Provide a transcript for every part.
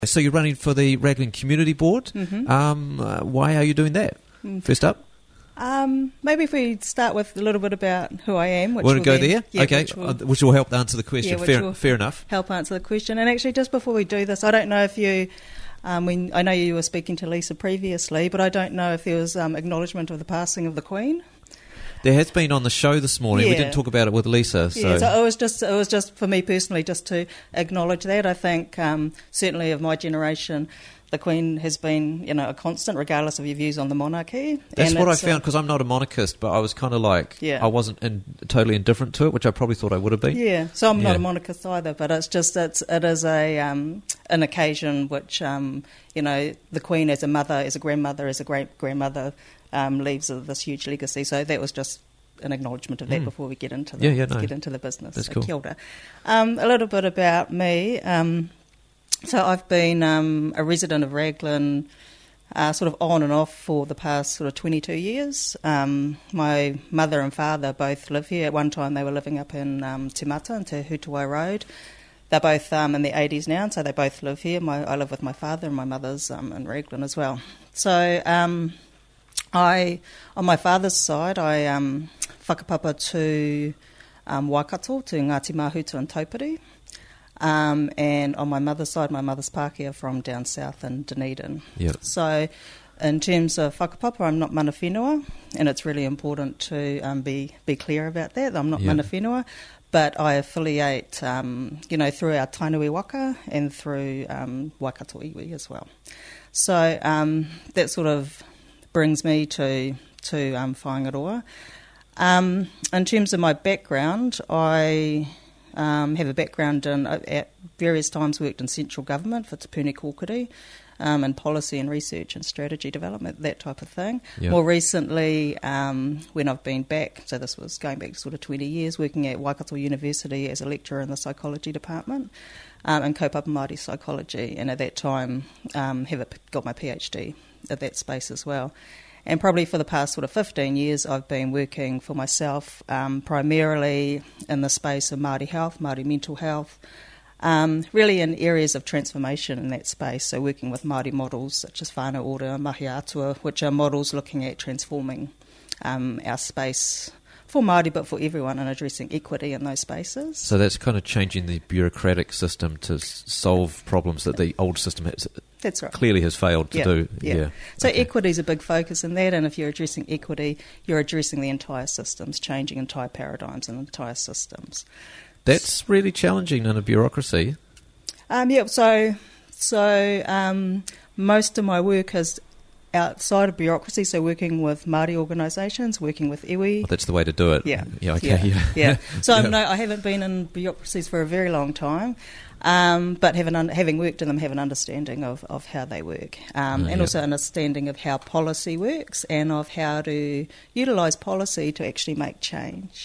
So you're running for the Raglan Community Board. Mm-hmm. Why are you doing that? First up? Maybe if we start with a little bit about who I am. Want to go there? Yeah, okay, which will help answer the question. Yeah, fair enough. Help answer the question. And actually, just before we do this, I don't know if you... I know you were speaking to Lisa previously, but I don't know if there was acknowledgement of the passing of the Queen. There has been on the show this morning. Yeah. We didn't talk about it with Lisa. Yeah, so it was just for me personally just to acknowledge that. I think certainly of my generation, the Queen has been, a constant, regardless of your views on the monarchy. That's what I found, because I'm not a monarchist, but I was kind of like, I wasn't totally indifferent to it, which I probably thought I would have been. Yeah, so I'm not a monarchist either, but it's just it is an occasion which the Queen as a mother, as a grandmother, as a great grandmother leaves this huge legacy. So that was just an acknowledgement of that before we get into get into the business. That's cool. Kia ora. A little bit about me. So I've been a resident of Raglan sort of on and off for the past sort of 22 years. My mother and father both live here. At one time they were living up in Te Mata and Te Hutuai Road. They're both in their 80s now, so they both live here. I live with my father, and my mother's in Raglan as well. So on my father's side, I whakapapa to Waikato, to Ngāti Mahuta and Taupiri. And on my mother's side, my mother's Pākehā from down south in Dunedin. Yep. So in terms of whakapapa, I'm not mana whenua, and it's really important to be clear about that. I'm not mana whenua, but I affiliate, through our Tainui Waka and through Waikato iwi as well. So that sort of brings me to Whāingaroa. In terms of my background, I have a background in, at various times worked in central government for Te Puni Kōkiri, in policy and research and strategy development, that type of thing. Yep. More recently, when I've been back, so this was going back sort of 20 years, working at Waikato University as a lecturer in the psychology department and kaupapa Māori psychology, and at that time got my PhD at that space as well. And probably for the past sort of 15 years, I've been working for myself, primarily in the space of Māori health, Māori mental health, really in areas of transformation in that space. So working with Māori models such as whānau ora, mahi atua, which are models looking at transforming our space for Māori, but for everyone, and addressing equity in those spaces. So that's kind of changing the bureaucratic system to solve problems that the old system has. That's right. Clearly has failed to do. Yeah. So equity is a big focus in that, and if you're addressing equity, you're addressing the entire systems, changing entire paradigms and entire systems. That's really challenging in a bureaucracy. So most of my work is outside of bureaucracy, so working with Māori organisations, working with iwi. Well, that's the way to do it. Yeah. Yeah. So I haven't been in bureaucracies for a very long time, but having worked in them, have an understanding of how they work, and also an understanding of how policy works and of how to utilise policy to actually make change.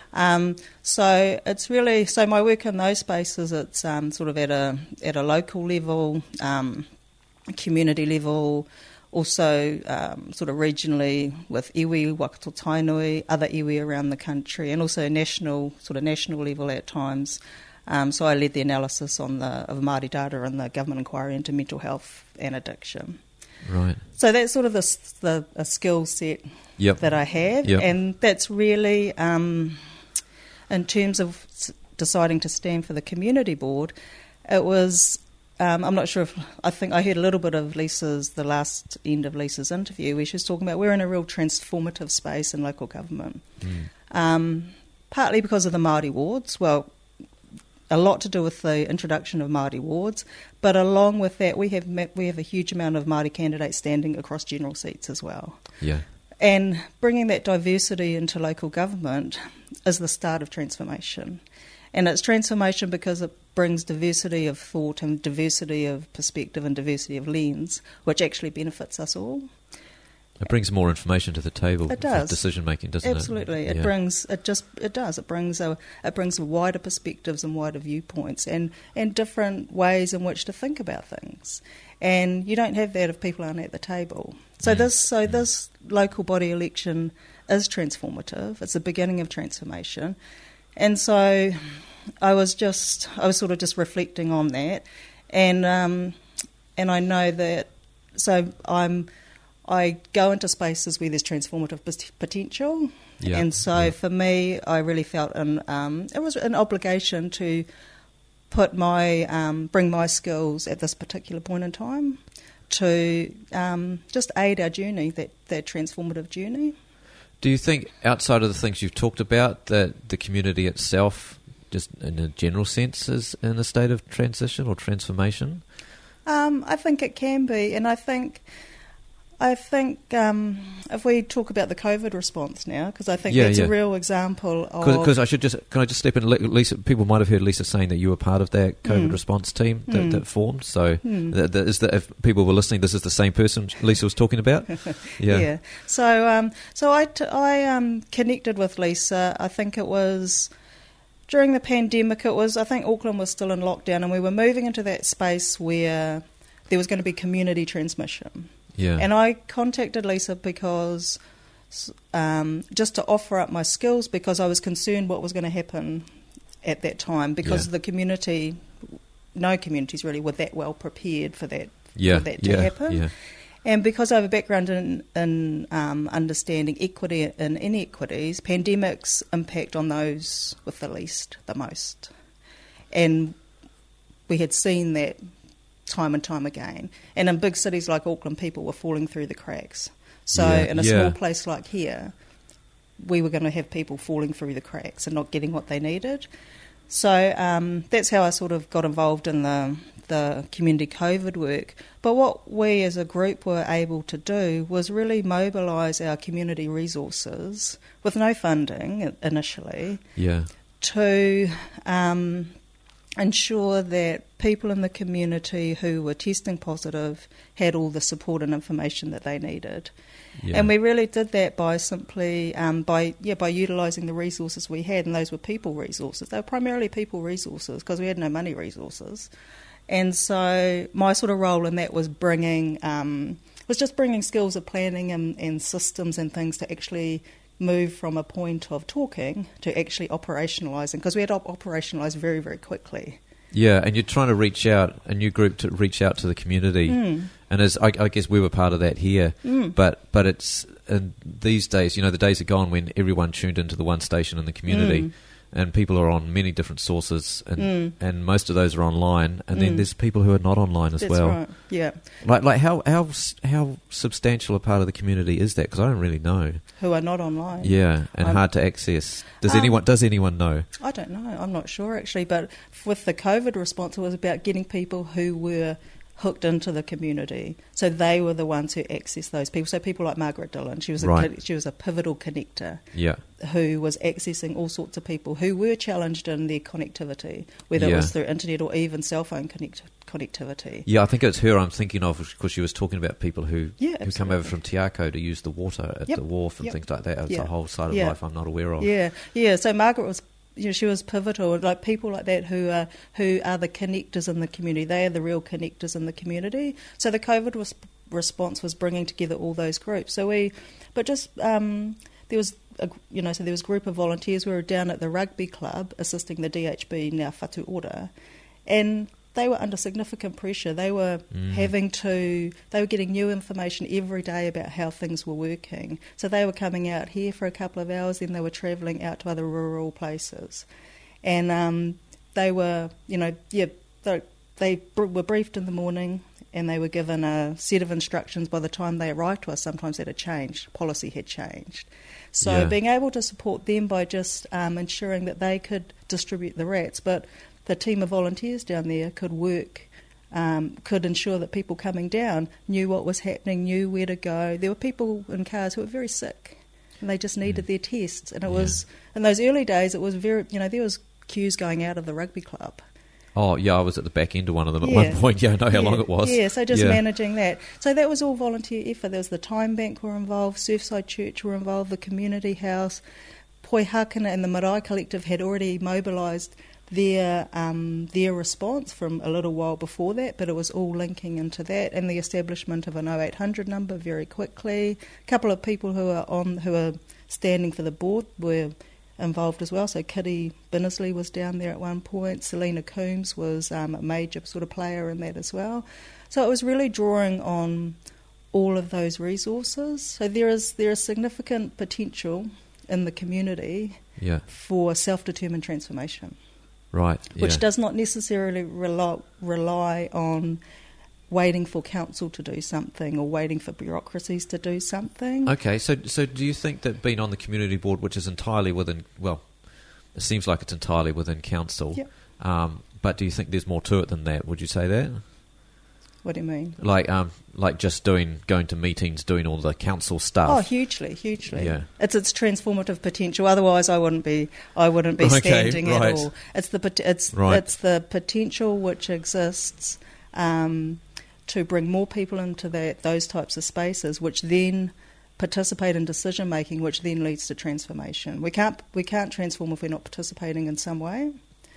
So it's really, so my work in those spaces, it's sort of at a local level, community level, also sort of regionally with iwi, Waikato Tainui, other iwi around the country, and also national level at times. So I led the analysis of Māori data and the government inquiry into mental health and addiction. Right. So that's sort of the skill set that I have, and that's really, in terms of deciding to stand for the community board, it was... I'm not sure I think I heard a little bit of the last end of Lisa's interview where she was talking about we're in a real transformative space in local government. Partly because of the Māori wards, well, a lot to do with the introduction of Māori wards, but along with that we have a huge amount of Māori candidates standing across general seats as well. Yeah. And bringing that diversity into local government is the start of transformation. And it's transformation because it brings diversity of thought and diversity of perspective and diversity of lens, which actually benefits us all. It brings more information to the table. It does. For decision making, doesn't Absolutely. it? Absolutely. It brings wider perspectives and wider viewpoints and different ways in which to think about things. And you don't have that if people aren't at the table. So this local body election is transformative. It's the beginning of transformation. And so I was sort of just reflecting on that, and I know that. So I go into spaces where there's transformative potential, and so for me, I really felt it was an obligation to put bring my skills at this particular point in time to just aid our journey, that transformative journey. Do you think, outside of the things you've talked about, that the community itself, just in a general sense, is in a state of transition or transformation? I think it can be, and I think if we talk about the COVID response now, because I think that's a real example of... Because can I just step in? Lisa, people might have heard Lisa saying that you were part of that COVID response team that formed. So if people were listening, this is the same person Lisa was talking about? Yeah. So I connected with Lisa. I think it was... During the pandemic, I think Auckland was still in lockdown, and we were moving into that space where there was going to be community transmission. Yeah. And I contacted Lisa because just to offer up my skills, because I was concerned what was going to happen at that time, because the community, no communities really were that well prepared for that to happen. Yeah. And because I have a background in understanding equity and inequities, pandemics impact on those with the least the most. And we had seen that time and time again. And in big cities like Auckland, people were falling through the cracks. So in a small place like here, we were going to have people falling through the cracks and not getting what they needed. So that's how I sort of got involved in the community COVID work. But what we as a group were able to do was really mobilise our community resources with no funding initially to ensure that people in the community who were testing positive had all the support and information that they needed. Yeah. And we really did that by simply by utilising the resources we had, and those were people resources. They were primarily people resources because we had no money resources. And so my sort of role in that was bringing skills of planning and systems and things to actually move from a point of talking to actually operationalising, because we had to operationalise very, very quickly. Yeah, and you're trying to reach out, a new group to reach out to the community. And as I guess we were part of that here, but it's these days, the days are gone when everyone tuned into the one station in the community. And people are on many different sources, and most of those are online. And then there's people who are not online as well. That's right. Yeah. Like how substantial a part of the community is that? Because I don't really know. Who are not online. Yeah, and hard to access. Does anyone know? I don't know. I'm not sure actually. But with the COVID response, it was about getting people who were hooked into the community, so they were the ones who accessed those people. So people like Margaret Dillon, she was a pivotal connector, who was accessing all sorts of people who were challenged in their connectivity, whether it was through internet or even cell phone connectivity. Yeah, I think it's her I'm thinking of, because she was talking about people who come over from Te Ako to use the water at the wharf and things like that. It's a whole side of life I'm not aware of. Yeah. So Margaret was. She was pivotal, like people like that who are the connectors in the community. They are the real connectors in the community. So the COVID response was bringing together all those groups. So there was a group of volunteers. We were down at the rugby club assisting the DHB, now Whatu Ora, and they were under significant pressure. They were they were getting new information every day about how things were working. So they were coming out here for a couple of hours, then they were travelling out to other rural places. And they were, they were briefed in the morning, and they were given a set of instructions. By the time they arrived to us, sometimes that had changed, policy had changed. So being able to support them by just ensuring that they could distribute the rats, but the team of volunteers down there could work, could ensure that people coming down knew what was happening, knew where to go. There were people in cars who were very sick, and they just needed their tests. And it was, in those early days, it was very, there was queues going out of the rugby club. Oh, yeah, I was at the back end of one of them at one point. Yeah, I know how long it was. Yeah, so just managing that. So that was all volunteer effort. There was the Time Bank were involved, Surfside Church were involved, the Community House, Poi Hakana and the Marae Collective had already mobilised their response from a little while before that, but it was all linking into that, and the establishment of an 0800 number very quickly. A couple of people who are standing for the board were involved as well. So Kitty Binnersley was down there at one point. Selena Coombs was a major sort of player in that as well. So it was really drawing on all of those resources. So there is significant potential in the community for self-determined transformation. Right. Which does not necessarily rely on waiting for council to do something or waiting for bureaucracies to do something. Okay, so do you think that being on the community board, which is entirely within, well, it seems like it's entirely within council, but do you think there's more to it than that? Would you say that? What do you mean? Like just going to meetings, doing all the council stuff. Oh, hugely. Yeah. It's transformative potential. Otherwise, I wouldn't be standing at all. It's the potential which exists to bring more people into those types of spaces, which then participate in decision making, which then leads to transformation. We can't transform if we're not participating in some way.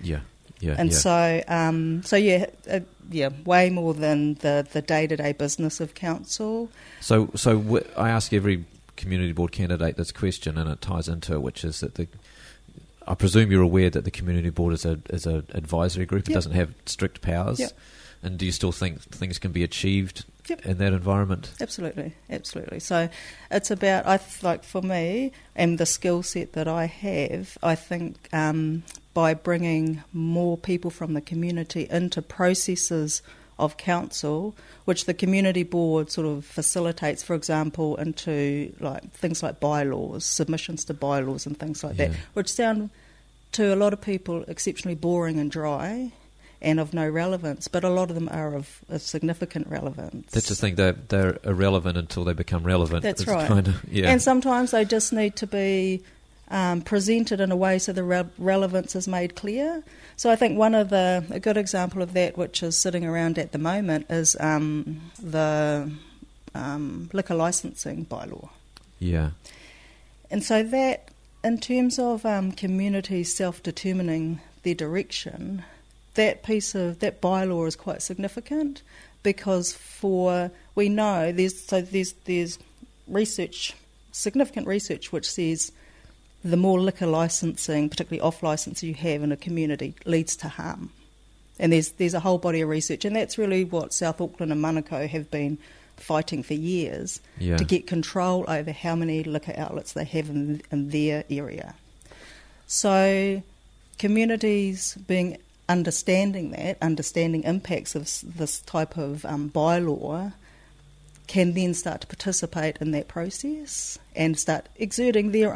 So way more than the day-to-day business of council. So I ask every community board candidate this question, and it ties into it, which is that I presume you're aware that the community board is a advisory group. It doesn't have strict powers. Yep. And do you still think things can be achieved in that environment? Absolutely. So it's about, for me, and the skill set that I have, I think by bringing more people from the community into processes of council, which the community board sort of facilitates, for example, into things like bylaws, submissions to bylaws and things like that, which sound to a lot of people exceptionally boring and dry and of no relevance, but a lot of them are of significant relevance. That's the thing, they're irrelevant until they become relevant. That's right. And sometimes they just need to be presented in a way so the relevance is made clear. So I think a good example of that, which is sitting around at the moment, is the liquor licensing bylaw. Yeah. And so that, in terms of communities self-determining their direction, that bylaw is quite significant because we know there's research, significant research, which says the more liquor licensing, particularly off-licence you have in a community, leads to harm. And there's a whole body of research, and that's really what South Auckland and Manukau have been fighting for years to get control over how many liquor outlets they have in their area. So communities understanding impacts of this type of bylaw can then start to participate in that process and start exerting their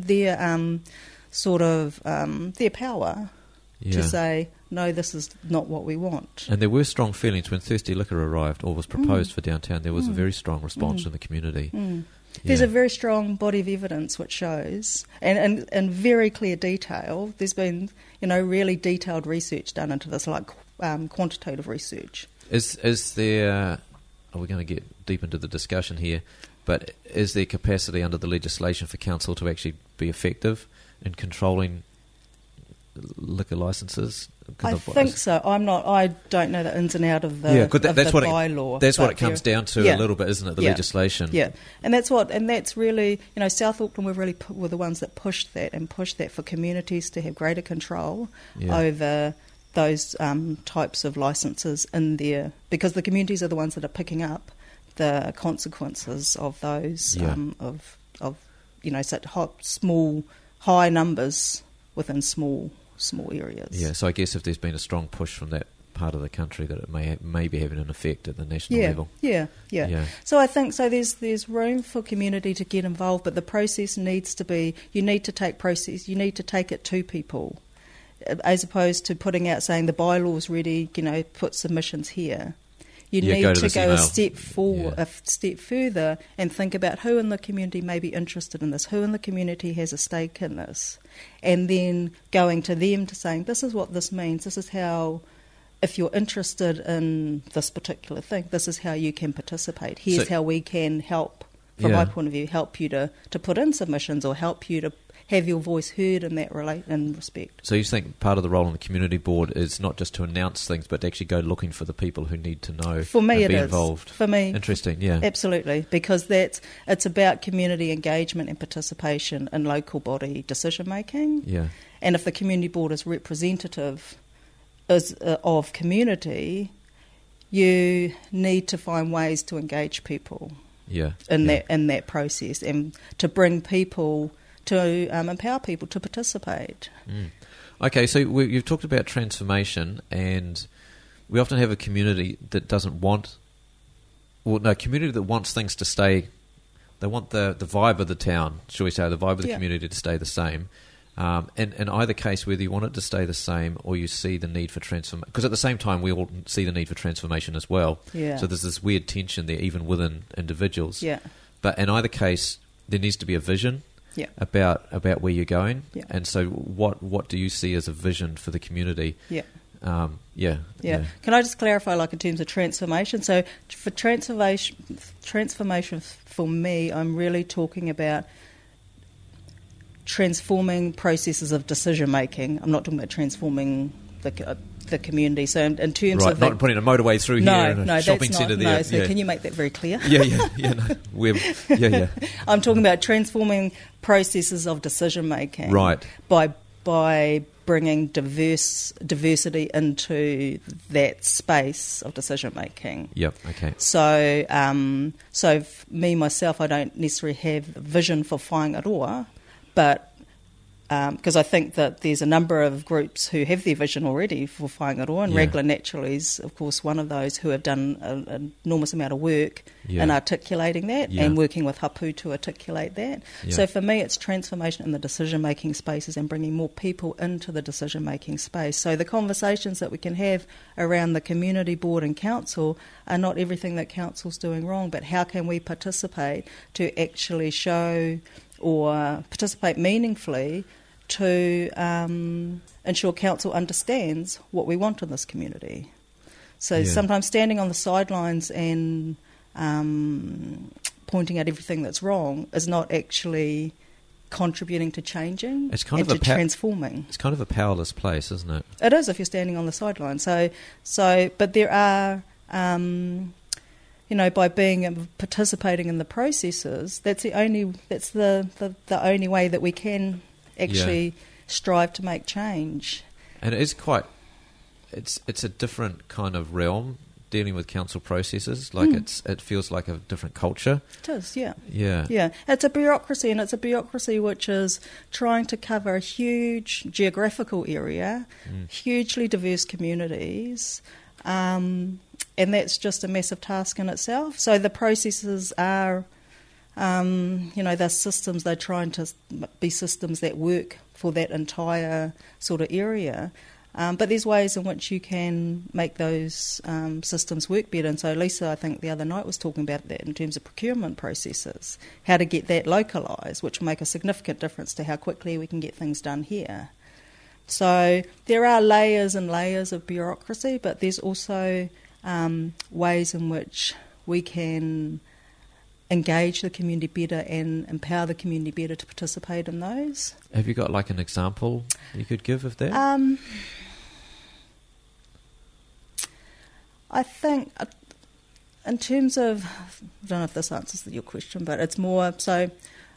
power to say, no, this is not what we want. And there were strong feelings when Thirsty Liquor arrived or was proposed for downtown. There was a very strong response in the community. There's a very strong body of evidence which shows, and in very clear detail, there's been really detailed research done into this, like quantitative research. Is there? Are we going to get deep into the discussion here? But is there capacity under the legislation for council to actually be effective in controlling liquor licences? I think so. I don't know the ins and outs of the bylaw. That's what it comes down to a little bit, isn't it? The legislation. Yeah, and that's really, South Auckland were the ones that pushed that for communities to have greater control over those types of licences in there, because the communities are the ones that are picking up the consequences of those of such high numbers within small areas. Yeah, so I guess if there's been a strong push from that part of the country, that it may be having an effect at the national level. Yeah. So I think there's room for community to get involved, but the process needs to be, you need to take it to people, as opposed to putting out saying the bylaw's ready, put submissions here. You need to go a step forward, a step further, and think about who in the community may be interested in this, who in the community has a stake in this, and then going to them to saying, this is what this means, this is how, if you're interested in this particular thing, this is how you can participate. Here's how we can help, from my point of view, help you to put in submissions or help you to have your voice heard in that respect. So you think part of the role on the community board is not just to announce things, but to actually go looking for the people who need to know. For me, and it be is. involved. For me, interesting. Yeah, absolutely, because it's about community engagement and participation in local body decision making. Yeah, and if the community board is representative of community, you need to find ways to engage people. In that process, and to bring people to empower people to participate. Okay, so you've talked about transformation, and we often have a community that doesn't want, community that wants things to stay. They want the vibe of the town, shall we say, the vibe of the community to stay the same. And in either case, whether you want it to stay the same or you see the need for transformation, because at the same time we all see the need for transformation as well. Yeah. So there's this weird tension there, even within individuals. Yeah. But in either case, there needs to be a vision. Yeah. About where you're going. Yeah. And so, what do you see as a vision for the community? Yeah. Yeah. Can I just clarify, like in terms of transformation? So for transformation for me, I'm really talking about transforming processes of decision making. I'm not talking about transforming the community. So in terms of not putting a motorway through here and a shopping centre there. No, so can you make that very clear? I'm talking about transforming processes of decision making. Right. By bringing diversity into that space of decision making. Yep. Okay. So me myself, I don't necessarily have a vision for Whangaroa, but because I think that there's a number of groups who have their vision already for Whangaroa, and Raglan Naturally is, of course, one of those who have done an enormous amount of work in articulating that and working with Hapu to articulate that. Yeah. So for me, it's transformation in the decision-making spaces and bringing more people into the decision-making space. So the conversations that we can have around the community board and council are not everything that council's doing wrong, but how can we participate to actually show or participate meaningfully to ensure council understands what we want in this community. So sometimes standing on the sidelines and pointing out everything that's wrong is not actually contributing to changing transforming. It's kind of a powerless place, isn't it? It is if you're standing on the sidelines. So, but there are... by participating in the processes, that's the only way that we can actually strive to make change. And it is it's a different kind of realm dealing with council processes. Like it feels like a different culture. It is, yeah. Yeah. It's a bureaucracy, and it's a bureaucracy which is trying to cover a huge geographical area, hugely diverse communities. And that's just a massive task in itself. So the processes are, they're systems, they're trying to be systems that work for that entire sort of area. But there's ways in which you can make those systems work better. And so Lisa, I think the other night, was talking about that in terms of procurement processes, how to get that localised, which will make a significant difference to how quickly we can get things done here. So there are layers and layers of bureaucracy, but there's also ways in which we can engage the community better and empower the community better to participate in those. Have you got like an example you could give of that? I think in terms of, I don't know if this answers your question, but it's more so.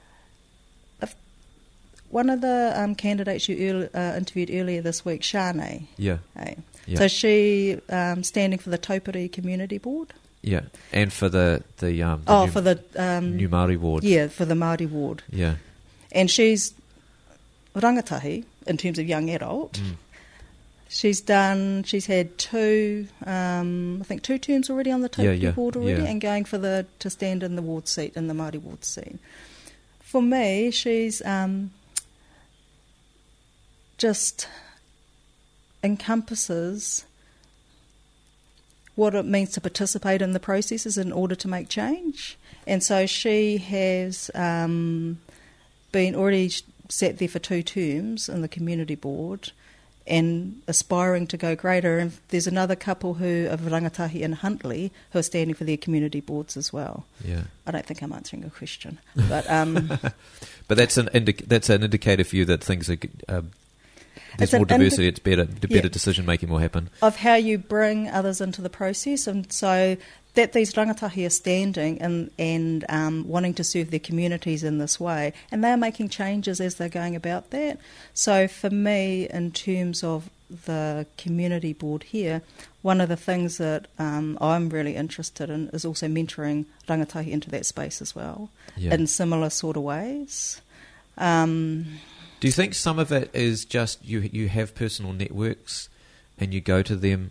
One of the candidates you interviewed earlier this week, Shane. Yeah. So she standing for the Taupiri Community Board. Yeah, and for the new Māori ward. Yeah, for the Māori ward. Yeah. And she's rangatahi in terms of young adult. She's had two terms already on the Taupiri board already, and going to stand in the ward seat, in the Māori ward seat. For me, she's just encompasses what it means to participate in the processes in order to make change. And so she has been already sat there for 2 terms in the community board and aspiring to go greater. And there's another couple of rangatahi in Huntly who are standing for their community boards as well. Yeah. I don't think I'm answering a question, but but that's an indicator for you that things are. There's more diversity. It's better. The better decision making will happen. Of how you bring others into the process, and so that these rangatahi are standing and wanting to serve their communities in this way, and they're making changes as they're going about that. So for me, in terms of the community board here, one of the things that I'm really interested in is also mentoring rangatahi into that space as well, in similar sort of ways. Do you think some of it is just you have personal networks and you go to them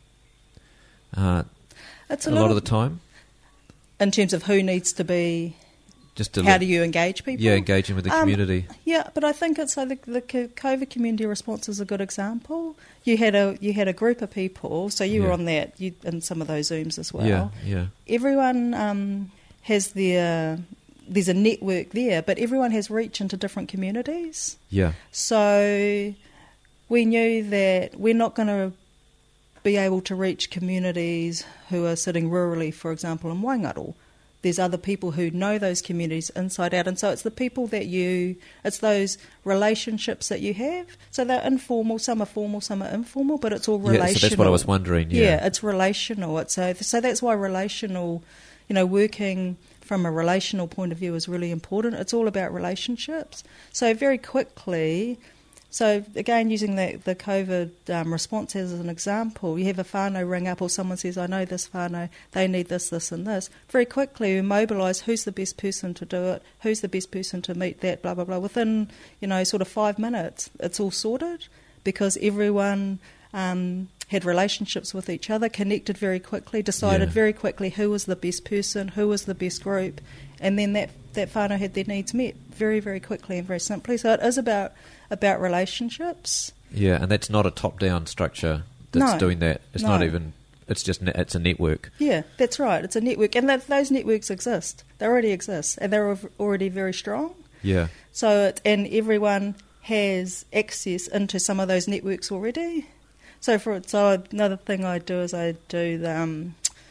it's a lot of the time? In terms of who needs to be... Just how do you engage people? Yeah, engaging with the community. Yeah, but I think it's like the COVID community response is a good example. You had a group of people, so you were on that, in some of those Zooms as well. Yeah. Everyone has there's a network there, but everyone has reach into different communities. Yeah. So we knew that we're not going to be able to reach communities who are sitting rurally, for example, in Waingaroa. There's other people who know those communities inside out, and so it's the people it's those relationships that you have. So they're informal, some are formal, some are informal, but it's all relational. Yeah, so that's what I was wondering. Yeah, it's relational. So that's why relational, working from a relational point of view is really important. It's all about relationships. So very quickly, again, using the COVID response as an example, you have a whānau ring up or someone says, I know this whānau, they need this, this and this. Very quickly we mobilise who's the best person to do it, who's the best person to meet that, blah, blah, blah. Within, sort of 5 minutes, it's all sorted because everyone had relationships with each other, connected very quickly, decided very quickly who was the best person, who was the best group, and then that whānau had their needs met very, very quickly and very simply. So it is about relationships. Yeah, and that's not a top-down structure that's doing that. It's not even... It's a network. Yeah, that's right. It's a network, and those networks exist. They already exist, and they're already very strong. Yeah. And everyone has access into some of those networks already. So another thing I do is I do the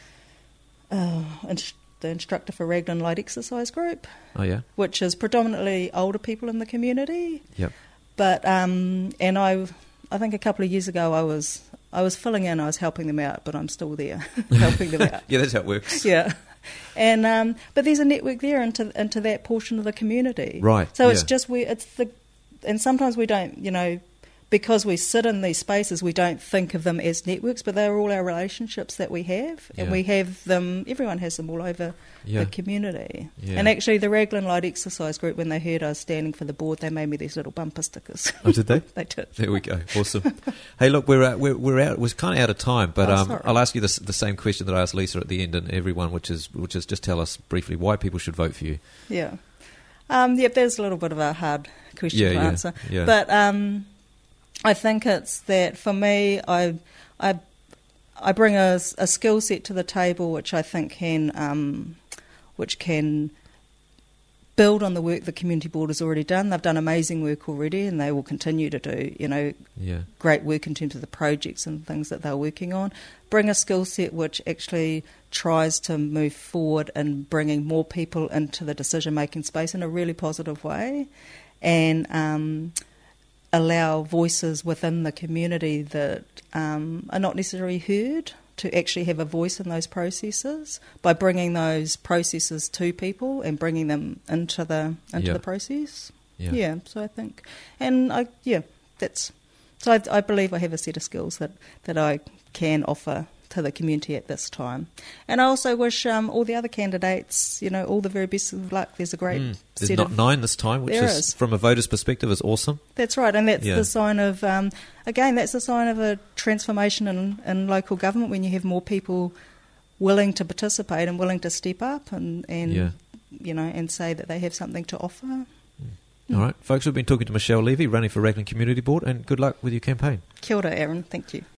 instructor for Raglan Light Exercise Group. Oh yeah. Which is predominantly older people in the community. Yep. But and I think a couple of years ago I was filling in, I was helping them out, but I'm still there helping them out. Yeah, that's how it works. Yeah. And but there's a network there into that portion of the community. Right. So it's just and sometimes we don't, because we sit in these spaces, we don't think of them as networks, but they're all our relationships that we have, and we have them. Everyone has them all over the community. Yeah. And actually, the Raglan Light Exercise Group, when they heard I was standing for the board, they made me these little bumper stickers. Oh, did they? They did. There we go. Awesome. Hey, look, we're out. We're kind of out of time, but I'll ask you the same question that I asked Lisa at the end, and everyone, which is just tell us briefly why people should vote for you. Yeah. There's a little bit of a hard question to answer, but. I think it's that for me, I bring a skill set to the table which I think can build on the work the community board has already done. They've done amazing work already, and they will continue to do great work in terms of the projects and things that they're working on. Bring a skill set which actually tries to move forward in bringing more people into the decision making space in a really positive way, and allow voices within the community that are not necessarily heard to actually have a voice in those processes by bringing those processes to people and bringing them into the process. Yeah. So I think, and I believe I have a set of skills that I can offer to the community at this time. And I also wish all the other candidates, all the very best of luck. There's a great There's set not of... 9 this time, which is, from a voter's perspective, is awesome. That's right, and that's the sign of, that's the sign of a transformation in local government when you have more people willing to participate and willing to step up and say that they have something to offer. All right, folks, we've been talking to Michelle Levy, running for Raglan Community Board, and good luck with your campaign. Kia ora, Aaron. Thank you.